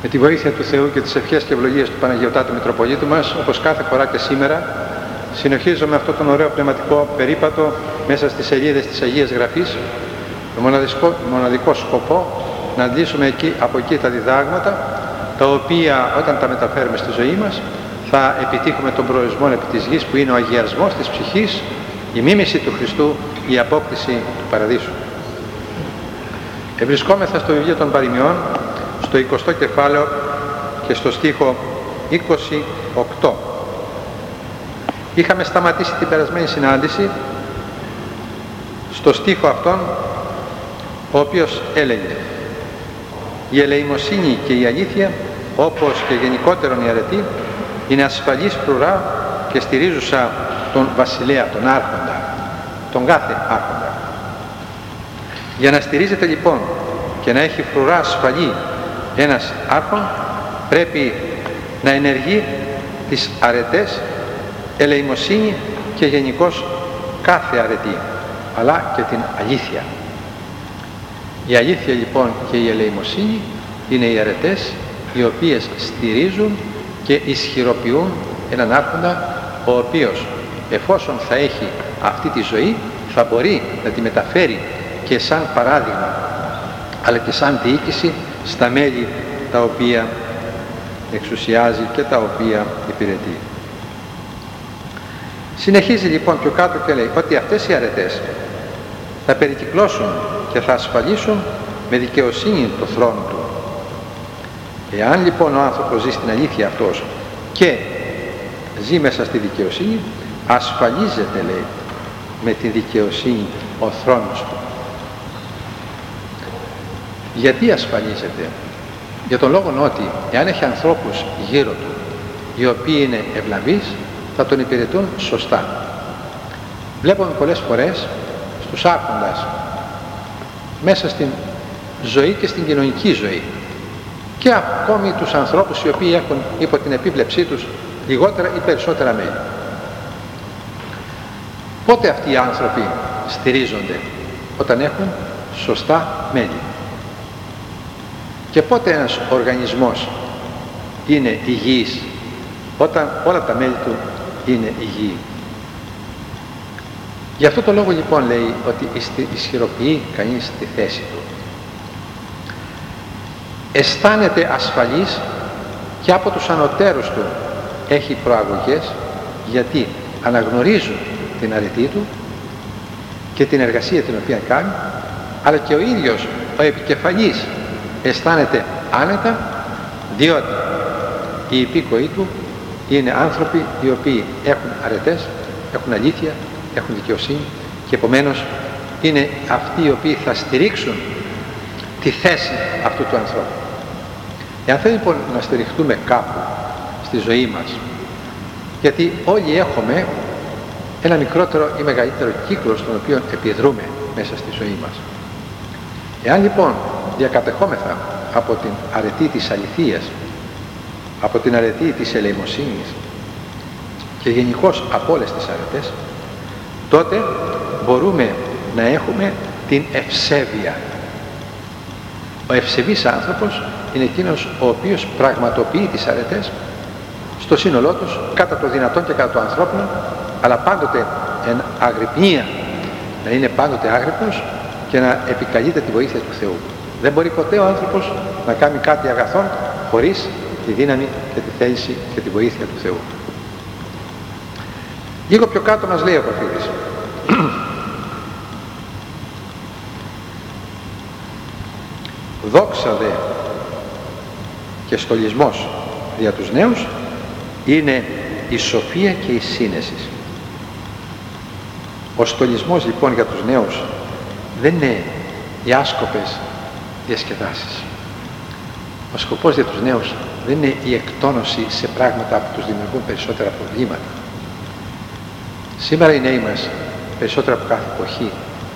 Με τη βοήθεια του Θεού και τις ευχές και ευλογίες του Παναγιωτάτου Μητροπολίτου μας, όπως κάθε φορά και σήμερα, συνεχίζουμε αυτό τον ωραίο πνευματικό περίπατο μέσα στις σελίδες της Αγίας Γραφής, με μοναδικό σκοπό να αντλήσουμε από εκεί τα διδάγματα, τα οποία όταν τα μεταφέρουμε στη ζωή μας θα επιτύχουμε τον προορισμό επί της γης, που είναι ο αγιασμός της ψυχής, η μίμηση του Χριστού, η απόκτηση του Παραδείσου. Ευρισκόμεθα στο βιβλίο των Παροιμιών, στο 20ο κεφάλαιο και στο στίχο 28. Είχαμε σταματήσει την περασμένη συνάντηση στο στίχο αυτόν, ο οποίος έλεγε: «Η ελεημοσύνη και η αλήθεια, όπως και γενικότερον η αρετή, είναι ασφαλής φρουρά και στηρίζουσα τον βασιλέα, τον άρχοντα, τον κάθε άρχοντα». Για να στηρίζεται λοιπόν και να έχει φρουρά ασφαλή ένας άρχον, πρέπει να ενεργεί τις αρετές, ελεημοσύνη και γενικώς κάθε αρετή, αλλά και την αλήθεια. Η αλήθεια λοιπόν και η ελεημοσύνη είναι οι αρετές οι οποίες στηρίζουν και ισχυροποιούν έναν άρχοντα, ο οποίος εφόσον θα έχει αυτή τη ζωή θα μπορεί να τη μεταφέρει και σαν παράδειγμα αλλά και σαν διοίκηση στα μέλη τα οποία εξουσιάζει και τα οποία υπηρετεί. Συνεχίζει λοιπόν πιο κάτω και λέει ότι αυτές οι αρετές θα περικυκλώσουν και θα ασφαλίσουν με δικαιοσύνη το θρόνο του. Εάν λοιπόν ο άνθρωπος ζει στην αλήθεια αυτός και ζει μέσα στη δικαιοσύνη, ασφαλίζεται, λέει, με τη δικαιοσύνη ο θρόνος του. Γιατί ασφαλίζεται? Για τον λόγο ότι εάν έχει ανθρώπους γύρω του οι οποίοι είναι ευλαβείς, θα τον υπηρετούν σωστά. Βλέπουμε πολλές φορές στους άρχοντας μέσα στην ζωή και στην κοινωνική ζωή και ακόμη τους ανθρώπους οι οποίοι έχουν υπό την επίβλεψή τους λιγότερα ή περισσότερα μέλη. Πότε αυτοί οι άνθρωποι στηρίζονται? Όταν έχουν σωστά μέλη. Και πότε ένας οργανισμός είναι υγιής? Όταν όλα τα μέλη του είναι υγιή. Γι' αυτό το λόγο λοιπόν λέει ότι ισχυροποιεί κανείς τη θέση του. Αισθάνεται ασφαλής και από τους ανωτέρους του έχει προαγωγές, γιατί αναγνωρίζουν την αρετή του και την εργασία την οποία κάνει, αλλά και ο ίδιος ο επικεφαλής αισθάνεται άνετα, διότι οι υπήκοοι του είναι άνθρωποι οι οποίοι έχουν αρετές, έχουν αλήθεια, έχουν δικαιοσύνη και επομένως είναι αυτοί οι οποίοι θα στηρίξουν τη θέση αυτού του ανθρώπου. Εάν θέλει λοιπόν να στηριχτούμε κάπου στη ζωή μας, γιατί όλοι έχουμε ένα μικρότερο ή μεγαλύτερο κύκλο στον οποίο επιδρούμε μέσα στη ζωή μας. Εάν λοιπόν διακατεχόμεθα από την αρετή της αληθείας, από την αρετή της ελεημοσύνης και γενικώς από όλες τις αρετές, τότε μπορούμε να έχουμε την ευσέβεια. Ο ευσεβής άνθρωπος είναι εκείνος ο οποίος πραγματοποιεί τις αρετές στο σύνολό τους, κατά το δυνατόν και κατά το ανθρώπινο, αλλά πάντοτε εν αγρυπνία, να είναι πάντοτε άγρυπνος και να επικαλείται τη βοήθεια του Θεού. Δεν μπορεί ποτέ ο άνθρωπος να κάνει κάτι αγαθόν χωρίς τη δύναμη και τη θέληση και τη βοήθεια του Θεού. Λίγο πιο κάτω μας λέει ο Πορφύρης: «Δόξα δε και στολισμός δια τους νέους είναι η σοφία και η σύνεση». Ο στολισμός λοιπόν για τους νέους δεν είναι οι άσκοπες διασκεδάσεις. Ο σκοπός για τους νέους δεν είναι η εκτόνωση σε πράγματα που τους δημιουργούν περισσότερα προβλήματα. Σήμερα οι νέοι μας, περισσότερα από κάθε εποχή,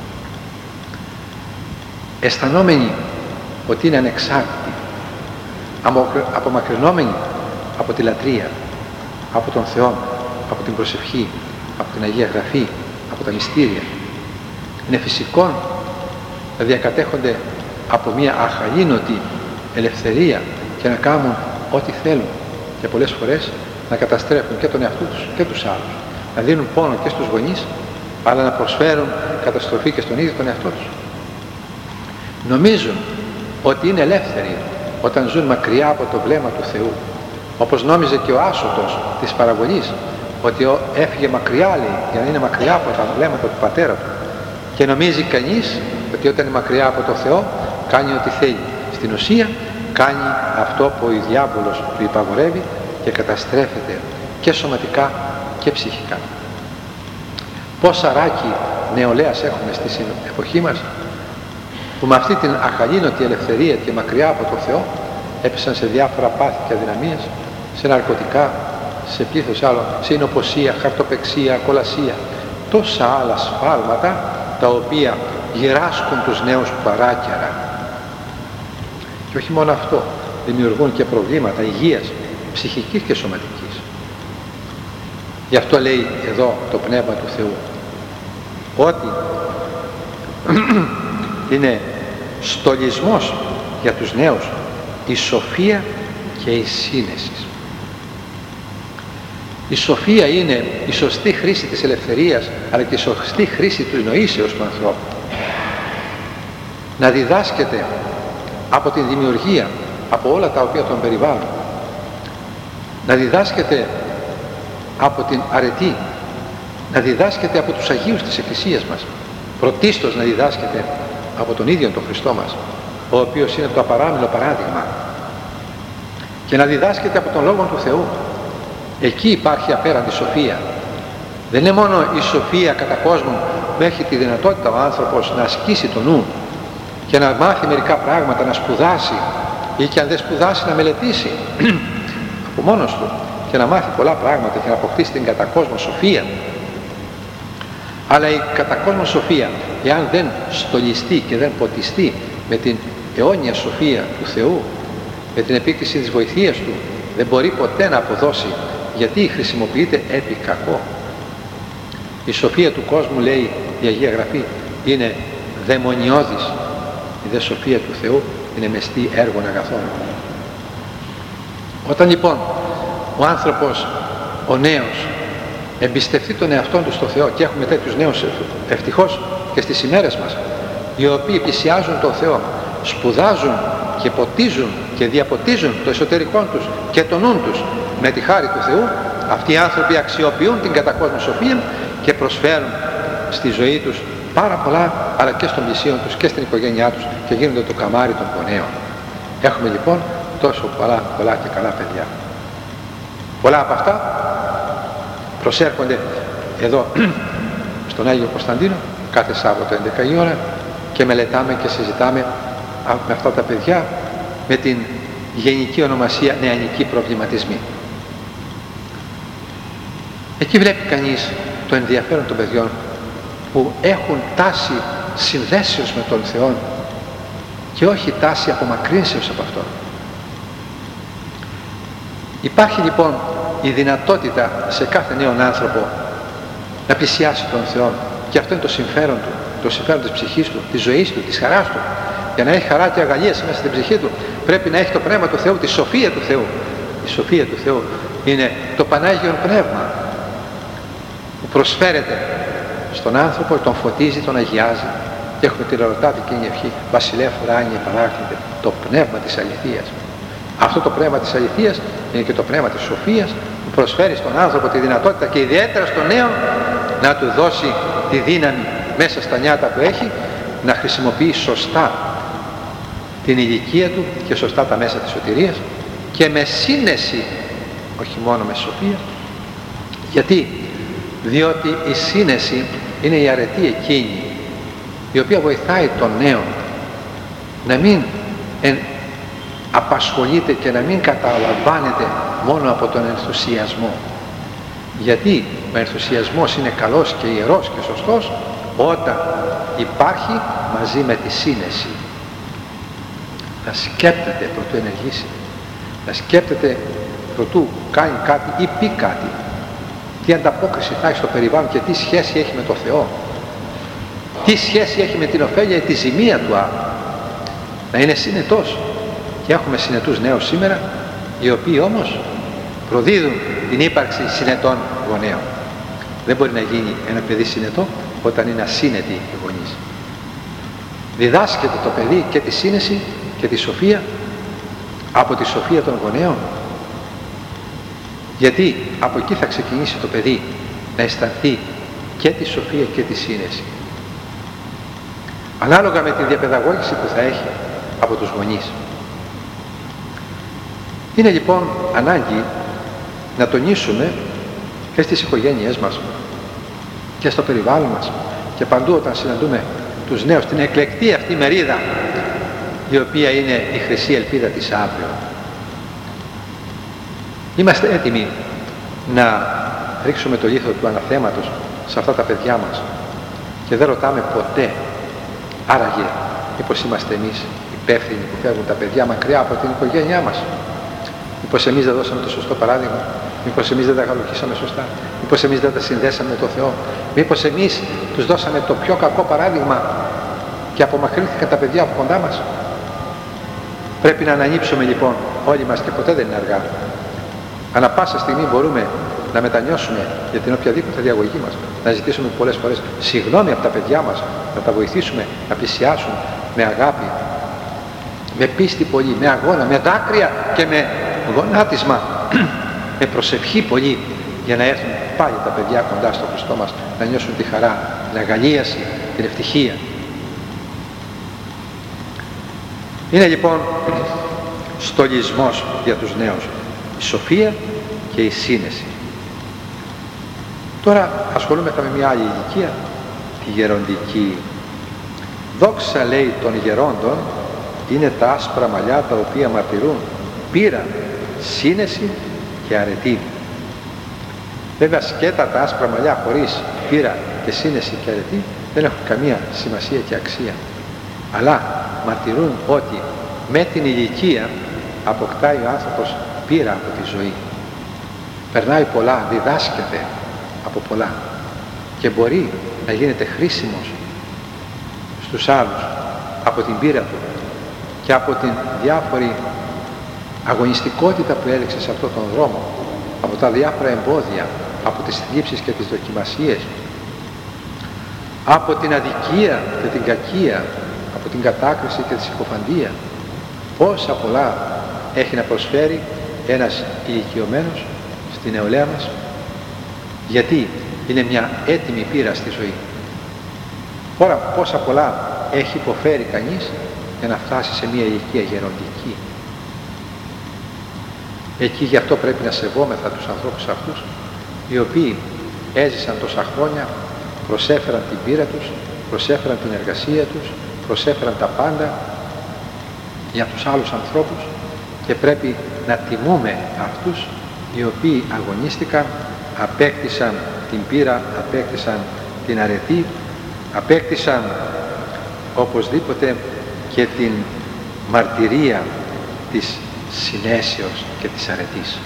αισθανόμενοι ότι είναι ανεξάρτητοι, απομακρυνόμενοι από τη λατρεία, από τον Θεό, από την προσευχή, από την Αγία Γραφή, από τα μυστήρια, είναι φυσικό να διακατέχονται από μια αχαλήνωτη ελευθερία και να κάνουν ό,τι θέλουν και πολλές φορές να καταστρέφουν και τον εαυτό τους και τους άλλους, να δίνουν πόνο και στους γονείς, αλλά να προσφέρουν καταστροφή και στον ίδιο τον εαυτό τους. Νομίζουν ότι είναι ελεύθεροι όταν ζουν μακριά από το βλέμμα του Θεού, όπως νόμιζε και ο άσωτος της παραβολής, ότι έφυγε μακριά, λέει, για να είναι μακριά από τα βλέμματα του πατέρα του, και νομίζει κανείς ότι όταν είναι μακριά από το Θεό κάνει ό,τι θέλει. Στην ουσία κάνει αυτό που ο διάβολος του υπαγορεύει και καταστρέφεται και σωματικά και ψυχικά. Πόσα ράκι νεολαίας έχουμε στη εποχή μας που με αυτή την αχαλήνωτη ελευθερία και μακριά από το Θεό έπεσαν σε διάφορα πάθη και αδυναμίες, σε ναρκωτικά, σε πλήθος άλλων, σε εινοποσία, χαρτοπεξία, κολασία, τόσα άλλα σφάλματα τα οποία γυράσκουν τους νέους παράκαιρα. Και όχι μόνο αυτό, δημιουργούν και προβλήματα υγείας, ψυχικής και σωματικής. Γι' αυτό λέει εδώ το Πνεύμα του Θεού ότι είναι στολισμός για τους νέους η σοφία και η σύνεση. Η σοφία είναι η σωστή χρήση της ελευθερίας, αλλά και η σωστή χρήση του νοήσεως του ανθρώπου. Να διδάσκεται από την δημιουργία, από όλα τα οποία τον περιβάλλουν. Να διδάσκεται από την αρετή, να διδάσκεται από τους Αγίους της Εκκλησίας μας. Πρωτίστως να διδάσκεται από τον ίδιο τον Χριστό μας, ο οποίος είναι το απαράμιλο παράδειγμα, και να διδάσκεται από τον Λόγο του Θεού. Εκεί υπάρχει απέραντη σοφία. Δεν είναι μόνο η σοφία κατά κόσμον που έχει τη δυνατότητα ο άνθρωπος να ασκήσει το νου και να μάθει μερικά πράγματα, να σπουδάσει, ή και αν δεν σπουδάσει να μελετήσει από μόνος του και να μάθει πολλά πράγματα και να αποκτήσει την κατά κόσμο σοφία. Αλλά η κατά κόσμο σοφία, εάν δεν στολιστεί και δεν ποτιστεί με την αιώνια σοφία του Θεού, με την επίκτηση της βοηθείας του, δεν μπορεί ποτέ να αποδώσει, γιατί χρησιμοποιείται επί κακό. Η σοφία του κόσμου, λέει η Αγία Γραφή, είναι δαιμονιώδης. Η δε σοφία του Θεού είναι μεστή έργων αγαθών. Όταν λοιπόν ο άνθρωπος, ο νέος, εμπιστευτεί τον εαυτόν του στο Θεό, και έχουμε τέτοιους νέους ευτυχώς και στις ημέρες μας, οι οποίοι πλησιάζουν τον Θεό, σπουδάζουν και ποτίζουν και διαποτίζουν το εσωτερικό τους και το νου τους με τη χάρη του Θεού, αυτοί οι άνθρωποι αξιοποιούν την κατακόσμια σοφία και προσφέρουν στη ζωή τους πάρα πολλά, αλλά και στον πλησίον τους και στην οικογένειά τους, και γίνονται το καμάρι των γονέων. Έχουμε λοιπόν τόσο πολλά και καλά παιδιά. Πολλά από αυτά προσέρχονται εδώ στον Άγιο Κωνσταντίνο κάθε Σάββατο 11 η ώρα και μελετάμε και συζητάμε με αυτά τα παιδιά με την γενική ονομασία νεανικοί προβληματισμοί. Εκεί βλέπει κανείς το ενδιαφέρον των παιδιών που έχουν τάση συνδέσεως με τον Θεό και όχι τάση απομακρύνσεως από Αυτόν. Υπάρχει λοιπόν η δυνατότητα σε κάθε νέον άνθρωπο να πλησιάσει τον Θεό, και αυτό είναι το συμφέρον του, το συμφέρον της ψυχής του, της ζωής του, της χαράς του. Για να έχει χαρά και αγαλίες μέσα στην ψυχή του πρέπει να έχει το Πνεύμα του Θεού, τη σοφία του Θεού. Η σοφία του Θεού είναι το Πανάγιον Πνεύμα που προσφέρεται στον άνθρωπο, τον φωτίζει, τον αγιάζει, και έχουμε την ερωτάτικη ευχή Βασιλεύ ουράνιε παράκλητε, το πνεύμα της αληθείας. Αυτό το πνεύμα της αληθείας είναι και το πνεύμα της σοφίας που προσφέρει στον άνθρωπο τη δυνατότητα, και ιδιαίτερα στον νέο, να του δώσει τη δύναμη μέσα στα νιάτα που έχει να χρησιμοποιεί σωστά την ηλικία του και σωστά τα μέσα της σωτηρίας, και με σύνεση, όχι μόνο με σοφία. Γιατί? Διότι η σύνεση είναι η αρετή εκείνη η οποία βοηθάει τον νέο να μην απασχολείται και να μην καταλαμβάνεται μόνο από τον ενθουσιασμό. Γιατί ο ενθουσιασμός είναι καλός και ιερός και σωστός όταν υπάρχει μαζί με τη σύνεση. Να σκέπτεται προτού ενεργήσει, να σκέπτεται προτού κάνει κάτι ή πει κάτι, τι ανταπόκριση θα έχει στο περιβάλλον και τι σχέση έχει με το Θεό, τι σχέση έχει με την ωφέλεια ή τη ζημία του άλλου. Να είναι συνετός Και έχουμε συνετούς νέους σήμερα, οι οποίοι όμως προδίδουν την ύπαρξη συνετών γονέων. Δεν μπορεί να γίνει ένα παιδί συνετό όταν είναι ασύνετοι οι γονείς. Διδάσκεται το παιδί και τη σύνεση και τη σοφία από τη σοφία των γονέων. Γιατί από εκεί θα ξεκινήσει το παιδί να αισθανθεί και τη σοφία και τη σύνεση. Ανάλογα με τη διαπαιδαγώγηση που θα έχει από τους γονείς. Είναι λοιπόν ανάγκη να τονίσουμε και στις οικογένειές μας και στο περιβάλλον μας και παντού όταν συναντούμε τους νέους, την εκλεκτή αυτή μερίδα η οποία είναι η χρυσή ελπίδα της αύριο. Είμαστε έτοιμοι να ρίξουμε το λίθο του αναθέματος σε αυτά τα παιδιά μας και δεν ρωτάμε ποτέ άραγε μήπως είμαστε εμείς υπεύθυνοι που φεύγουν τα παιδιά μακριά από την οικογένειά μας? Μήπως εμείς δεν δώσαμε το σωστό παράδειγμα? Μήπως εμείς δεν τα γαλουχίσαμε σωστά? Μήπως εμείς δεν τα συνδέσαμε με το Θεό? Μήπως εμείς τους δώσαμε το πιο κακό παράδειγμα και απομακρύνθηκαν τα παιδιά από κοντά μας? Πρέπει να ανανύψουμε λοιπόν όλοι μας και ποτέ δεν είναι αργά. Ανά πάσα στιγμή μπορούμε να μετανιώσουμε για την οποιαδήποτε διαγωγή μας, να ζητήσουμε πολλές φορές συγγνώμη από τα παιδιά μας, να τα βοηθήσουμε να πλησιάσουν με αγάπη, με πίστη πολύ, με αγώνα, με δάκρυα και με γονάτισμα, με προσευχή πολύ, για να έρθουν πάλι τα παιδιά κοντά στο Χριστό μας, να νιώσουν τη χαρά, την αγαλίαση, την ευτυχία. Είναι λοιπόν στολισμός για τους νέους η σοφία και η σύνεση. Τώρα ασχολούμεθα με μια άλλη ηλικία, τη γεροντική. Δόξα, λέει, των γερόντων είναι τα άσπρα μαλλιά τα οποία μαρτυρούν πείρα, σύνεση και αρετή. Βέβαια σκέτα τα άσπρα μαλλιά χωρίς πείρα και σύνεση και αρετή δεν έχουν καμία σημασία και αξία. Αλλά μαρτυρούν ότι με την ηλικία αποκτάει ο άνθρωπος πείρα από τη ζωή. Περνάει πολλά, διδάσκεται από πολλά και μπορεί να γίνεται χρήσιμος στους άλλους από την πείρα του και από την διάφορη αγωνιστικότητα που έλεξε σε αυτόν τον δρόμο, από τα διάφορα εμπόδια, από τις θλίψεις και τις δοκιμασίες, από την αδικία και την κακία, από την κατάκριση και τη συκοφαντία. Πόσα πολλά έχει να προσφέρει ένας ηλικιωμένος στην νεολαία μας, γιατί είναι μια έτοιμη πείρα στη ζωή. Πόσα πολλά έχει υποφέρει κανείς για να φτάσει σε μια ηλικία γεροντική. Εκεί γι' αυτό πρέπει να σεβόμεθα τους ανθρώπους αυτούς, οι οποίοι έζησαν τόσα χρόνια, προσέφεραν την πείρα τους, προσέφεραν την εργασία τους, προσέφεραν τα πάντα για τους άλλους ανθρώπους και πρέπει να τιμούμε αυτούς οι οποίοι αγωνίστηκαν, απέκτησαν την πείρα, απέκτησαν την αρετή, απέκτησαν οπωσδήποτε και την μαρτυρία της συνέσεως και της αρετής.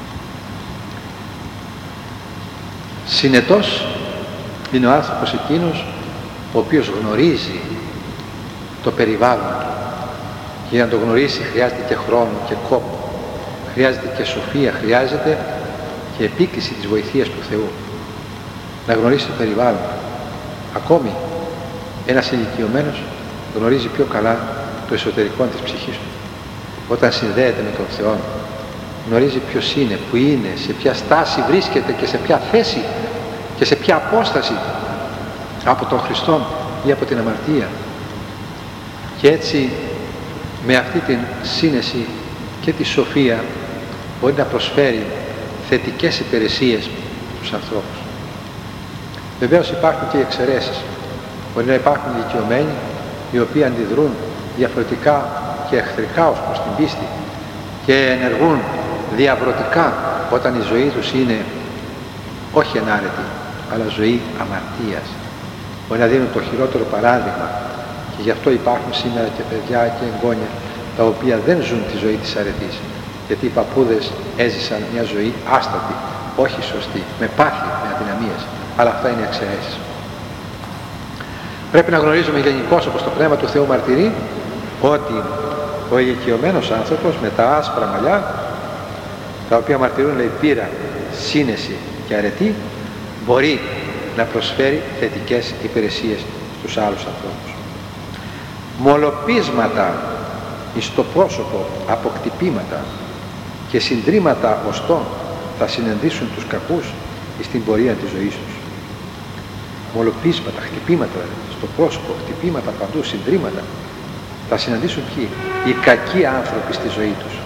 Συνετός είναι ο άνθρωπος εκείνος ο οποίος γνωρίζει το περιβάλλον του. Και για να το γνωρίσει χρειάζεται και χρόνο και κόπο, χρειάζεται και σοφία, χρειάζεται και επίκληση της βοηθείας του Θεού. Να γνωρίσει το περιβάλλον του. Ακόμη ένας ηλικιωμένος γνωρίζει πιο καλά το εσωτερικό της ψυχής του. Όταν συνδέεται με τον Θεό, γνωρίζει ποιος είναι, που είναι, σε ποια στάση βρίσκεται και σε ποια θέση και σε ποια απόσταση από τον Χριστό ή από την αμαρτία. Και έτσι με αυτή την σύνεση και τη σοφία μπορεί να προσφέρει θετικές υπηρεσίες στους ανθρώπους. Βεβαίως υπάρχουν και οι εξαιρέσεις. Μπορεί να υπάρχουν ηλικιωμένοι οι οποίοι αντιδρούν διαφορετικά και εχθρικά ως προς την πίστη και ενεργούν διαβρωτικά όταν η ζωή τους είναι όχι ενάρετη, αλλά ζωή αμαρτίας. Μπορεί να δίνουν το χειρότερο παράδειγμα και γι' αυτό υπάρχουν σήμερα και παιδιά και εγγόνια τα οποία δεν ζουν τη ζωή της αρετής, γιατί οι παππούδες έζησαν μια ζωή άστατη, όχι σωστή, με πάθη, με αδυναμίες, αλλά αυτά είναι εξαιρέσεις. Πρέπει να γνωρίζουμε γενικώς, όπως το Πνεύμα του Θεού μαρτυρεί, ότι ο ηλικιωμένος άνθρωπος με τα άσπρα μαλλιά, τα οποία μαρτυρούν, λέει, πείρα, σύνεση και αρετή, μπορεί να προσφέρει θετικές υπηρεσίες στους άλλους ανθρώπους. Μολοπίσματα εις το πρόσωπο, αποκτυπήματα και συντρίμματα οστών θα συναντήσουν τους κακούς στην πορεία της ζωής τους. Μολοπίσματα, χτυπήματα στο πρόσωπο, χτυπήματα παντού, συντρίμματα θα συναντήσουν ποιοι? Οι κακοί άνθρωποι στη ζωή τους.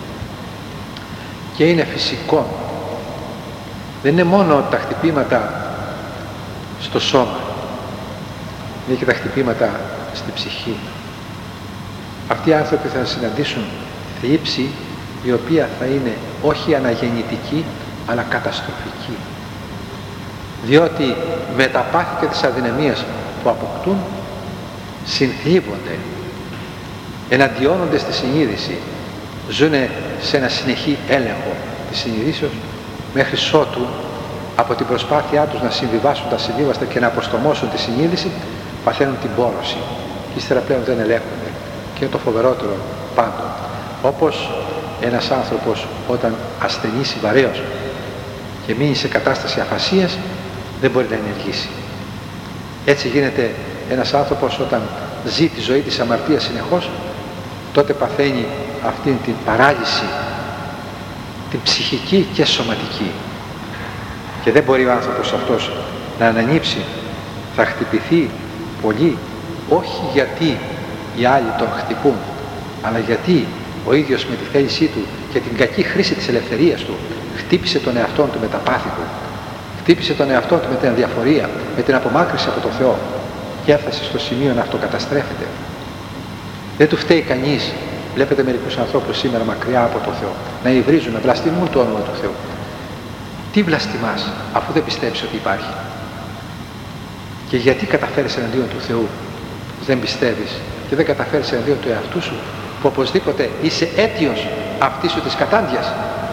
Και είναι φυσικό. Δεν είναι μόνο τα χτυπήματα στο σώμα, είναι και τα χτυπήματα στη ψυχή. Αυτοί οι άνθρωποι θα συναντήσουν θλίψη η οποία θα είναι όχι αναγεννητική αλλά καταστροφική, διότι με τα πάθη και τις αδυναμίες που αποκτούν συνθλίβονται, εναντιώνονται στη συνείδηση, ζουν σε ένα συνεχή έλεγχο της συνειδήσεως, μέχρι ότου από την προσπάθειά τους να συμβιβάσουν τα συμβίβαστα και να αποστομώσουν τη συνείδηση παθαίνουν την πόρωση και ύστερα πλέον δεν ελέγχονται. Και είναι το φοβερότερο πάντων. Όπως ένας άνθρωπος όταν ασθενήσει βαρέως και μείνει σε κατάσταση αφασίας δεν μπορεί να ενεργήσει. Έτσι γίνεται ένας άνθρωπος όταν ζει τη ζωή της αμαρτίας συνεχώς, τότε παθαίνει αυτήν την παράλυση, την ψυχική και σωματική, και δεν μπορεί ο άνθρωπος αυτός να ανανύψει. Θα χτυπηθεί πολύ, όχι γιατί οι άλλοι τον χτυπούν, αλλά γιατί ο ίδιος με τη θέλησή του και την κακή χρήση της ελευθερίας του χτύπησε τον εαυτό του με τα πάθη του, χτύπησε τον εαυτό του με την αδιαφορία, με την απομάκρυνση από τον Θεό και έφτασε στο σημείο να αυτοκαταστρέφεται. Δεν του φταίει κανείς. Βλέπετε μερικούς ανθρώπους σήμερα μακριά από τον Θεό να υβρίζουν, να βλαστημούν το όνομα του Θεού. Τι βλαστημάς αφού δεν πιστεύεις ότι υπάρχει? Και γιατί καταφέρεις εναντίον του Θεού που δεν πιστεύεις και δεν καταφέρεις εναντίον του εαυτού σου που οπωσδήποτε είσαι αίτιος αυτής σου της κατάντιας?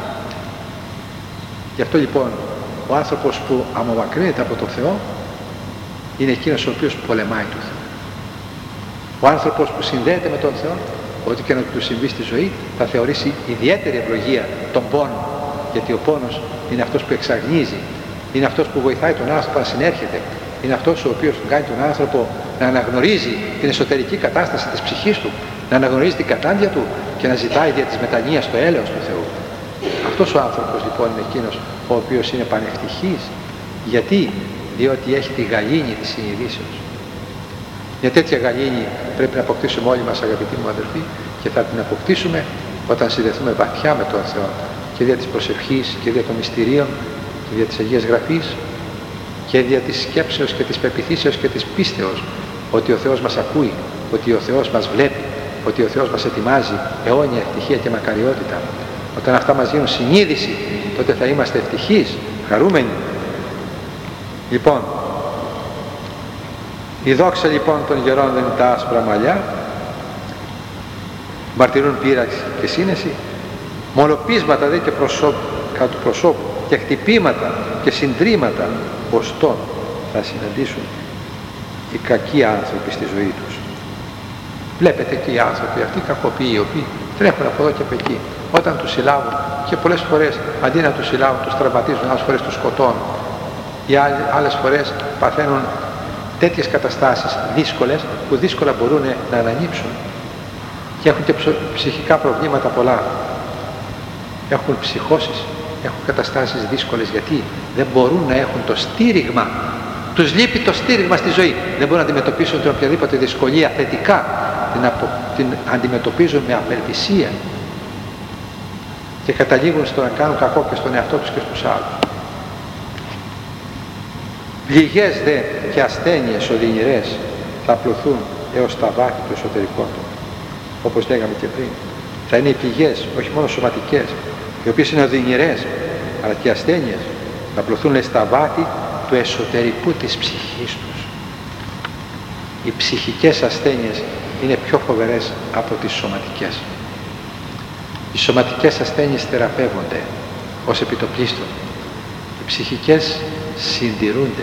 Γι' αυτό λοιπόν ο άνθρωπος που απομακρύνεται από τον Θεό είναι εκείνος ο οποίος πολεμάει τον Θεό. Ο άνθρωπος που συνδέεται με τον Θεό, ό,τι και να του συμβεί στη ζωή, θα θεωρήσει ιδιαίτερη ευλογία τον πόνο, γιατί ο πόνος είναι αυτός που εξαγνίζει, είναι αυτός που βοηθάει τον άνθρωπο να συνέρχεται, είναι αυτός ο οποίος κάνει τον άνθρωπο να αναγνωρίζει την εσωτερική κατάσταση της ψυχής του, να αναγνωρίζει την κατάντια του και να ζητάει δια της μετανοίας το έλεος του Θεού. Αυτός ο άνθρωπος λοιπόν είναι εκείνος ο οποίος είναι πανευτυχής. Γιατί? Διότι έχει τη γαλήνη της συνειδήσεως. Μια τέτοια γαλήνη πρέπει να αποκτήσουμε όλοι μας, αγαπητοί μου αδελφοί, και θα την αποκτήσουμε όταν συνδεθούμε βαθιά με τον Θεό και δια της προσευχής και δια των μυστηρίων και δια της Αγίας Γραφής και δια της σκέψεως και της πεποιθήσεως και της πίστεως ότι ο Θεός μας ακούει, ότι ο Θεός μας βλέπει, ότι ο Θεός μας ετοιμάζει αιώνια ευτυχία και μακαριότητα. Όταν αυτά μας γίνουν συνείδηση, τότε θα είμαστε ευτυχείς, χαρούμενοι. Λοιπόν, η δόξα λοιπόν των γερών δεν είναι τα άσπρα μαλλιά, μαρτυρούν πείραξη και σύνεση, μολοπίσματα δε και κατά του προσώπου και χτυπήματα και συντρίμματα οστών θα συναντήσουν οι κακοί άνθρωποι στη ζωή τους. Βλέπετε και οι άνθρωποι αυτοί οι κακοποιοί, οι οποίοι τρέχουν από εδώ και από εκεί, όταν τους συλλάβουν και πολλές φορές αντί να τους συλλάβουν τους τραυματίζουν, άλλες φορές τους σκοτώνουν, οι άλλες φορές παθαίνουν τέτοιες καταστάσεις δύσκολες που δύσκολα μπορούν να ανανύψουν και έχουν και ψυχικά προβλήματα πολλά, έχουν ψυχώσεις, έχουν καταστάσεις δύσκολες γιατί δεν μπορούν να έχουν το στήριγμα, τους λείπει το στήριγμα στη ζωή, δεν μπορούν να αντιμετωπίσουν την οποιαδήποτε δυσκολία θετικά, την αντιμετωπίζουν με απελπισία και καταλήγουν στο να κάνουν κακό και στον εαυτό τους και στους άλλους. Πληγές δε και ασθένειες οδυνηρές θα απλωθούν έως τα βάθη του εσωτερικού του. Όπως λέγαμε και πριν, θα είναι οι πληγές, όχι μόνο σωματικές, οι οποίες είναι οδυνηρές, αλλά και ασθένειες θα απλωθούν στα βάθη του εσωτερικού της ψυχής τους. Οι ψυχικές ασθένειες είναι πιο φοβερές από τις σωματικές. Οι σωματικές ασθένειες θεραπεύονται ως επιτοπλίστων. Οι ψυχικές συντηρούνται.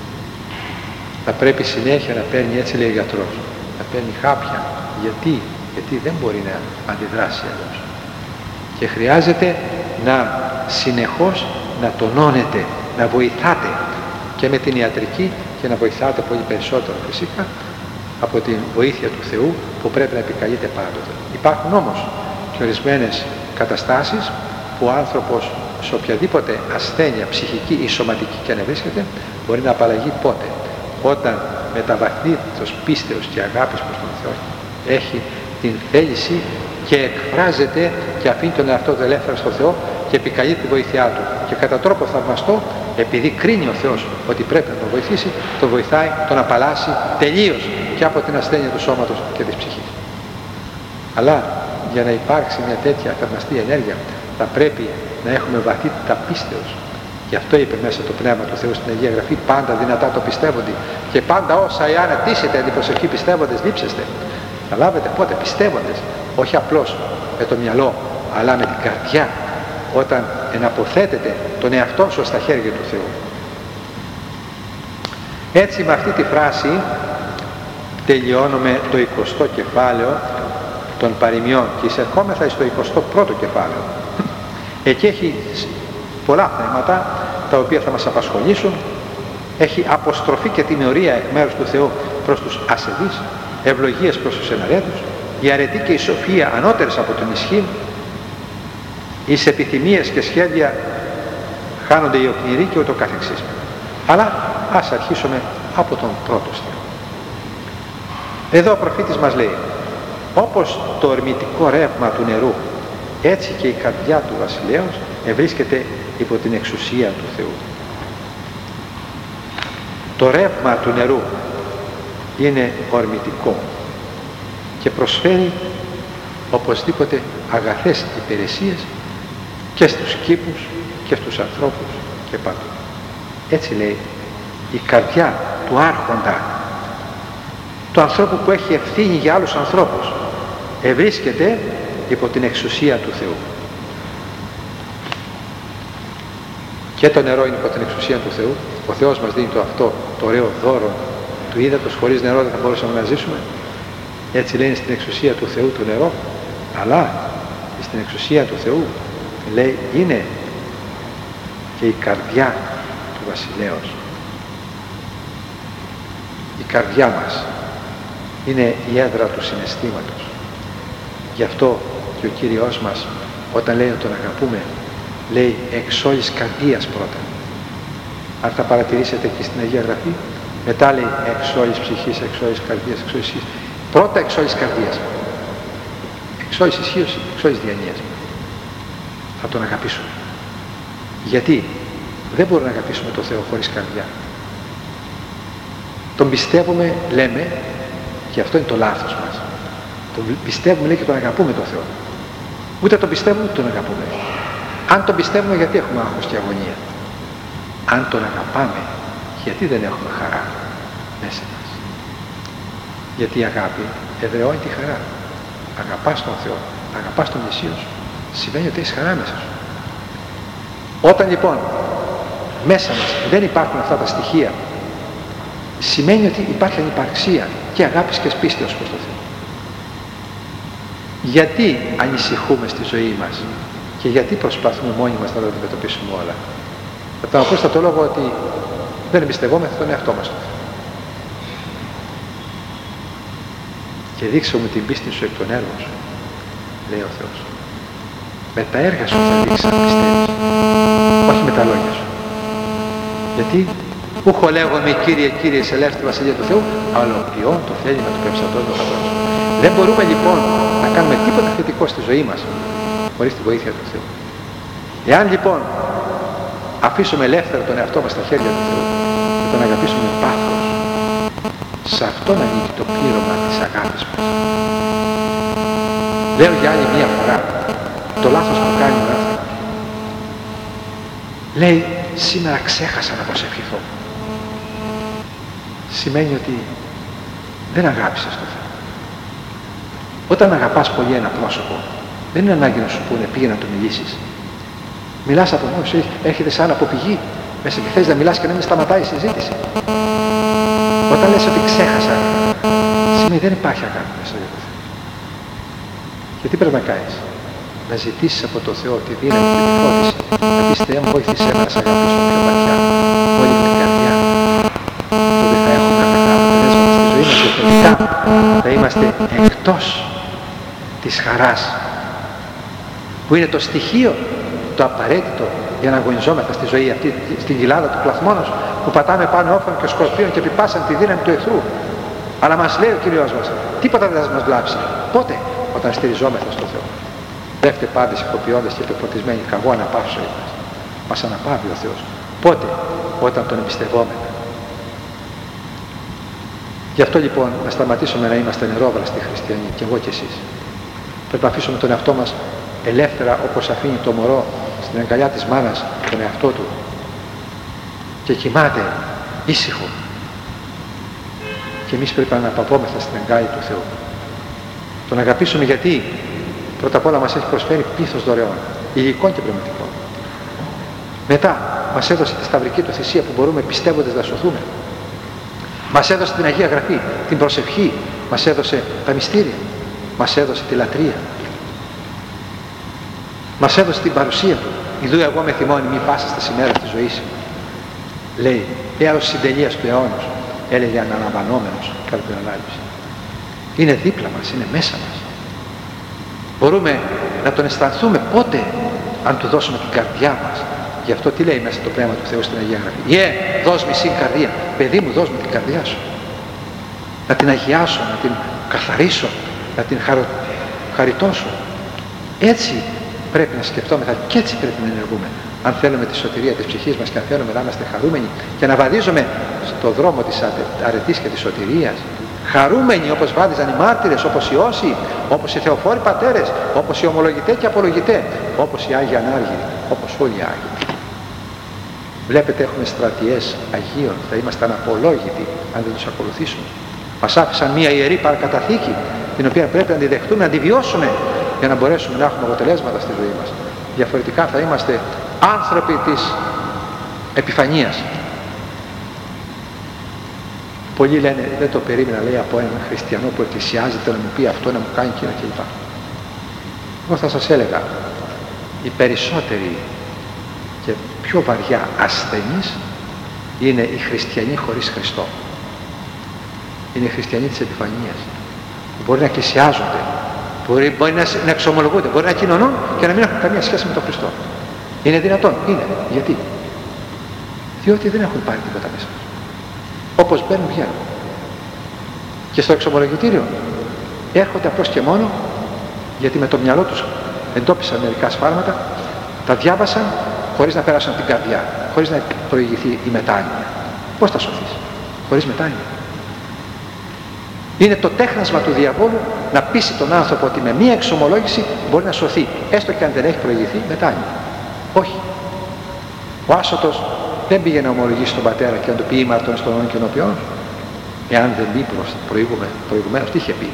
Θα πρέπει συνέχεια να παίρνει, έτσι λέει ο γιατρός, να παίρνει χάπια. Γιατί? γιατί δεν μπορεί να αντιδράσει αλλιώς. Και χρειάζεται να συνεχώς να τονώνετε, να βοηθάτε και με την ιατρική, και να βοηθάτε πολύ περισσότερο φυσικά από την βοήθεια του Θεού που πρέπει να επικαλείται πάντοτε. Υπάρχουν όμως και ορισμένες καταστάσεις που ο άνθρωπος σε οποιαδήποτε ασθένεια ψυχική ή σωματική και να βρίσκεται μπορεί να απαλλαγεί πότε? Όταν μεταβαθμεί το πίστεως και αγάπης προς τον Θεό, έχει την θέληση και εκφράζεται και αφήνει τον εαυτό του ελεύθερο στο Θεό και επικαλεί τη βοήθειά του, και κατά τρόπο θαυμαστό, επειδή κρίνει ο Θεός ότι πρέπει να τον βοηθήσει, τον βοηθάει, τον απαλλάσσει τελείως και από την ασθένεια του σώματος και της ψυχής. Αλλά για να υπάρξει μια τέτοια θαυμαστή ενέργεια θα πρέπει να έχουμε βαθύτητα πίστεως. Γι' αυτό είπε μέσα το Πνεύμα του Θεού στην Αγία Γραφή, πάντα δυνατά το πιστεύονται και πάντα όσα εάν αιτήσετε την προσευχή πιστεύοντες λείψεστε. Θα λάβετε πότε? Πιστεύοντες, όχι απλώς με το μυαλό, αλλά με την καρδιά, όταν εναποθέτετε τον εαυτό σου στα χέρια του Θεού. Έτσι με αυτή τη φράση τελειώνουμε το 20ο κεφάλαιο των παροιμιών και εισερχόμεθα στο 21ο κεφάλαιο. Εκεί έχει πολλά θέματα τα οποία θα μας απασχολήσουν. Έχει αποστροφή και τιμωρία εκ μέρους του Θεού προς τους ασεβείς, ευλογίες προς τους εναρέτους, η αρετή και η σοφία ανώτερες από τον ισχύ, εις επιθυμίες και σχέδια χάνονται οι οκνηροί και ούτω καθεξής. Αλλά ας αρχίσουμε από τον πρώτο στίχο. Εδώ ο προφήτης μας λέει, όπως το ορμητικό ρεύμα του νερού, έτσι και η καρδιά του βασιλέως ευρίσκεται υπό την εξουσία του Θεού. Το ρεύμα του νερού είναι ορμητικό και προσφέρει οπωσδήποτε αγαθές υπηρεσίες και στους κήπους και στους ανθρώπους και παντού. Έτσι λέει, η καρδιά του άρχοντα, του ανθρώπου που έχει ευθύνη για άλλους ανθρώπους, ευρίσκεται υπό την εξουσία του Θεού. Και το νερό είναι υπό την εξουσία του Θεού. Ο Θεός μας δίνει αυτό το ωραίο δώρο του ύδατος. Χωρίς νερό δεν θα μπορούσαμε να ζήσουμε. Έτσι λέει, στην εξουσία του Θεού το νερό, αλλά στην εξουσία του Θεού λέει είναι και η καρδιά του βασιλέως. Η καρδιά μας είναι η έδρα του συναισθήματος. Γι' αυτό και ο Κύριος μας όταν λέει να τον αγαπούμε, λέει εξ όλης καρδίας πρώτα. Αν θα παρατηρήσετε και στην Αγία Γραφή, μετά λέει εξ όλης ψυχής, εξ όλης καρδίας, εξ όλης ισχύως. Πρώτα εξ όλης καρδίας, εξ όλης ισχύως, εξ όλης διανοίας. Θα τον αγαπήσουμε. Γιατί δεν μπορούμε να αγαπήσουμε τον Θεό χωρίς καρδιά. Τον πιστεύουμε, λέμε, και αυτό είναι το λάθος μας. Τον πιστεύουμε, λέει, και τον αγαπούμε τον Θεό. Ούτε τον πιστεύουμε, ούτε τον αγαπούμε. Αν τον πιστεύουμε, γιατί έχουμε άγχος και αγωνία? Αν τον αγαπάμε, γιατί δεν έχουμε χαρά μέσα μας? Γιατί η αγάπη εδραιώνει τη χαρά. Αγαπάς τον Θεό, αγαπάς τον Μεσσία σου, σημαίνει ότι έχεις χαρά μέσα σου. Όταν λοιπόν μέσα μας δεν υπάρχουν αυτά τα στοιχεία, σημαίνει ότι υπάρχει ανυπαρξία και αγάπης και πίστεως προς τον Θεό. Γιατί ανησυχούμε στη ζωή μας και γιατί προσπαθούμε μόνοι μας να τα αντιμετωπίσουμε όλα? Θα μου πεις το λόγο ότι δεν εμπιστευόμαστε τον εαυτό μας. Και δείξε μου την πίστη σου εκ των έργων σου, λέει ο Θεός. Με τα έργα σου θα δείξεις αν πιστεύεις, όχι με τα λόγια σου. Γιατί ούχο λέγομαι Κύριε, Κύριε, σε ελεύθερη βασιλεία του Θεού, αλλά ο ποιόν το θέλει να του πεμψατώνει ο πατρός. Δεν μπορούμε λοιπόν να κάνουμε τίποτα θετικό στη ζωή μας χωρίς τη βοήθεια του Θεού. Εάν λοιπόν αφήσουμε ελεύθερο τον εαυτό μας στα χέρια του Θεού και τον αγαπήσουμε με πάθος, σε αυτόν ανήκει το πλήρωμα της αγάπης μας. Λέω για άλλη μία φορά το λάθος που κάνει ο άνθρωπος. Λέει, σήμερα ξέχασα να προσευχηθώ. Σημαίνει ότι δεν αγάπησες τον Θεό. Όταν αγαπάς πολύ ένα πρόσωπο, δεν είναι ανάγκη να σου πούνε πήγε να το μιλήσεις. Μιλάς από μόνος σου, έρχεται σαν από πηγή μέσα και θες να μιλάς και να μην σταματάει η συζήτηση. Όταν λες ότι ξέχασα, σημαίνει δεν υπάρχει αγάπη μέσα για το Θεό. Και τι πρέπει να κάνεις? Να ζητήσεις από το Θεό τη δύναμη και τη φώτιση. Να πεις, Θεέ μου, βοήθησέ με να σε αγαπήσω πιο βαθιά, όλη με την καρδιά. Τότε θα έχουμε αυτά αποτελέσματα στη ζωή μας, διαφορετικά θα είμαστε εκτός της χαράς, που είναι το στοιχείο, το απαραίτητο για να αγωνιζόμεθα στη ζωή αυτή, στην κοιλάδα του κλαθμόνος, που πατάμε πάνω όφων και σκορπίων και επιπάσαν τη δύναμη του εχθρού. Αλλά μας λέει ο Κύριος μας, τίποτα δεν θα μας βλάψει. Πότε? Όταν στηριζόμεθα στο Θεό. Δεύτε πάντες ηχοποιώντες και πεποτισμένοι, καγώ αναπαύσω είμαστε. Μας αναπαύει ο Θεός. Πότε? Όταν τον εμπιστευόμεθα. Γι' αυτό λοιπόν να σταματήσουμε να είμαστε νερόβραστοι χριστιανοί, και εγώ και εσείς. Πρέπει να αφήσουμε τον εαυτό μας ελεύθερα, όπως αφήνει το μωρό στην αγκαλιά της μάνας τον εαυτό του και κοιμάται ήσυχο. Και εμείς πρέπει να αναπαυόμεθα στην αγκάλη του Θεού. Τον αγαπήσουμε γιατί πρώτα απ' όλα μας έχει προσφέρει πλήθος δωρεών, υλικών και πνευματικών. Μετά μας έδωσε τη σταυρική του θυσία που μπορούμε πιστεύοντας να σωθούμε. Μας έδωσε την Αγία Γραφή, την προσευχή, μας έδωσε τα μυστήρια, μας έδωσε τη λατρεία, μας έδωσε την παρουσία του. Ιδού εγώ με θυμώνει μη πάσα στις ημέρες της ζωής μου. Λέει, έως συντελείας του αιώνος, έλεγε αναλαμβανόμενος κατά την ανάληψη. Είναι δίπλα μας, είναι μέσα μας. Μπορούμε να τον αισθανθούμε πότε, αν του δώσουμε την καρδιά μας. Γι' αυτό τι λέει μέσα το Πνεύμα του Θεού στην Αγία Γραφή? Δώσ' μη συν καρδία. Παιδί μου, δώσ' μου την καρδιά σου. Να την αγιάσω, να την καθαρίσω, να την χαριτώσω. Έτσι πρέπει να σκεφτόμεθα και έτσι πρέπει να ενεργούμε. Αν θέλουμε τη σωτηρία της ψυχής μας και αν θέλουμε να είμαστε χαρούμενοι και να βαδίζουμε στο δρόμο της αρετής και της σωτηρίας, χαρούμενοι όπως βάδιζαν οι μάρτυρες, όπως οι όσοι, όπως οι θεοφόροι πατέρες, όπως οι ομολογητές και απολογητές, όπως οι Άγιοι Ανάργυροι, όπως όλοι οι Άγιοι. Βλέπετε, έχουμε στρατιές Αγίων, θα είμαστε αναπολόγητοι αν δεν τους ακολουθήσουμε. Μας άφησαν μια ιερή παρακαταθήκη, την οποία πρέπει να τη δεχτούμε, να τη βιώσουμε, για να μπορέσουμε να έχουμε αποτελέσματα στη ζωή μας. Διαφορετικά θα είμαστε άνθρωποι της επιφανίας. Πολλοί λένε, δεν το περίμενα, λέει, από έναν χριστιανό που εκκλησιάζεται να μου πει αυτό, να μου κάνει εκείνο κλπ. Εγώ θα σας έλεγα, οι περισσότεροι και πιο βαριά ασθενείς είναι οι χριστιανοί χωρίς Χριστό. Είναι οι χριστιανοί της επιφανίας. Μπορεί να εκκλησιάζονται, μπορεί να εξομολογούνται, μπορεί να κοινωνούν και να μην έχουν καμία σχέση με τον Χριστό. Είναι δυνατόν? Είναι. Γιατί? Διότι δεν έχουν πάρει τίποτα μέσα. Όπως μπαίνουν, βγαίνουν. Και στο εξομολογητήριο έρχονται απλώς και μόνο γιατί με το μυαλό τους εντόπισαν μερικά σφάλματα, τα διάβασαν χωρίς να πέρασαν την καρδιά, χωρίς να προηγηθεί η μετάνοια. Πώς θα σωθείς χωρίς μετάνοια? Είναι το τέχνασμα του διαβόλου να πείσει τον άνθρωπο ότι με μία εξομολόγηση μπορεί να σωθεί, έστω και αν δεν έχει προηγηθεί μετάνοια. Όχι. Ο άσωτος δεν πήγε να ομολογήσει τον πατέρα και να του πει ήμαρτον στον όν και ενώπιον, εάν δεν πει προηγουμένως τι είχε πει?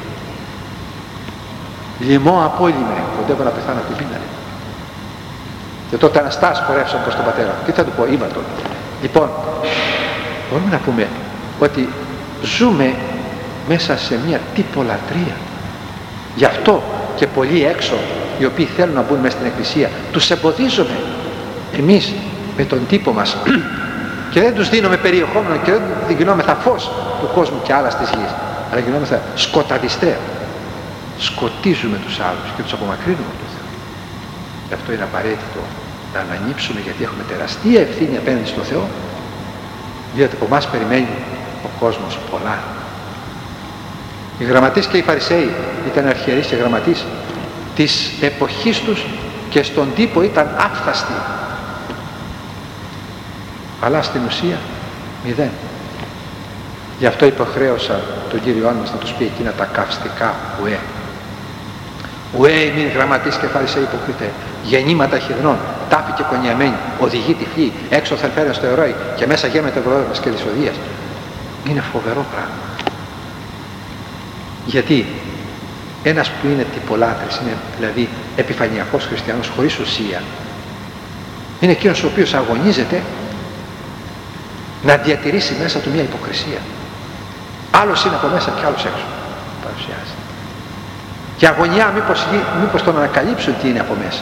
Λιμώ απόλυμε, κοντεύω να πεθάνω από την πείνα. Και τότε Αναστάς χορεύσαν προς τον πατέρα. Τι θα του πω? Ήμαρτον. Λοιπόν, μπορούμε να πούμε ότι ζούμε μέσα σε μια τυπολατρεία. Γι' αυτό και πολλοί έξω, οι οποίοι θέλουν να μπουν μέσα στην εκκλησία, τους εμποδίζουμε εμείς με τον τύπο μας και δεν τους δίνουμε περιεχόμενο και δεν γινόμεθα φως του κόσμου και άλλας της γης, αλλά γινόμεθα σκοταδιστέα. Σκοτίζουμε τους άλλους και τους απομακρύνουμε από τον Θεό. Γι' αυτό είναι απαραίτητο να ανανύψουμε, γιατί έχουμε τεραστία ευθύνη απέναντι στον Θεό, διότι από εμάς περιμένει ο κόσμος πολλά. Οι γραμματείς και οι Φαρισαίοι ήταν αρχιερείς και γραμματείς της εποχής τους και στον τύπο ήταν άφθαστοι. Αλλά στην ουσία μηδέν. Γι' αυτό υποχρέωσα τον Κύριό μας να τους πει εκείνα τα καυστικά ουέ. Ουέ μην γραμματείς και Φαρισαίοι υποκριτέ, γεννήματα χιδρών, τάφοι και κονιαμένοι, οδηγοί τυφλοί, έξω θα φέρουν στο ερώι και μέσα γέμεται βρώμας και δυσοδείας. Είναι φοβερό πράγμα. Γιατί ένας που είναι τυπολάτρης, είναι δηλαδή επιφανειακός χριστιανός χωρίς ουσία, είναι εκείνος ο οποίος αγωνίζεται να διατηρήσει μέσα του μια υποκρισία. Άλλος είναι από μέσα και άλλος έξω. Παρουσιάζει. και αγωνιά μήπως τον ανακαλύψουν τι είναι από μέσα.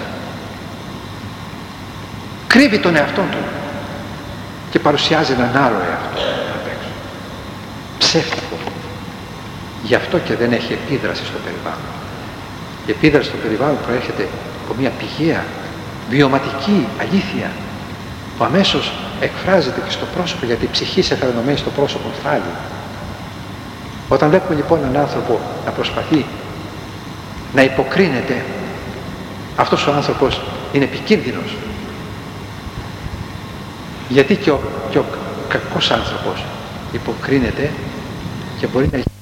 Κρύβει τον εαυτό του και παρουσιάζει έναν άλλο εαυτό απ' έξω. Ψεύτικο. Γι' αυτό και δεν έχει επίδραση στο περιβάλλον. Η επίδραση στο περιβάλλον προέρχεται από μια πηγαία, βιωματική αλήθεια που αμέσως εκφράζεται και στο πρόσωπο, γιατί η ψυχή σε φαινομενή στο πρόσωπο φάλει. Όταν βλέπουμε λοιπόν έναν άνθρωπο να προσπαθεί να υποκρίνεται, αυτός ο άνθρωπος είναι επικίνδυνος. Γιατί και ο κακός άνθρωπος υποκρίνεται και μπορεί να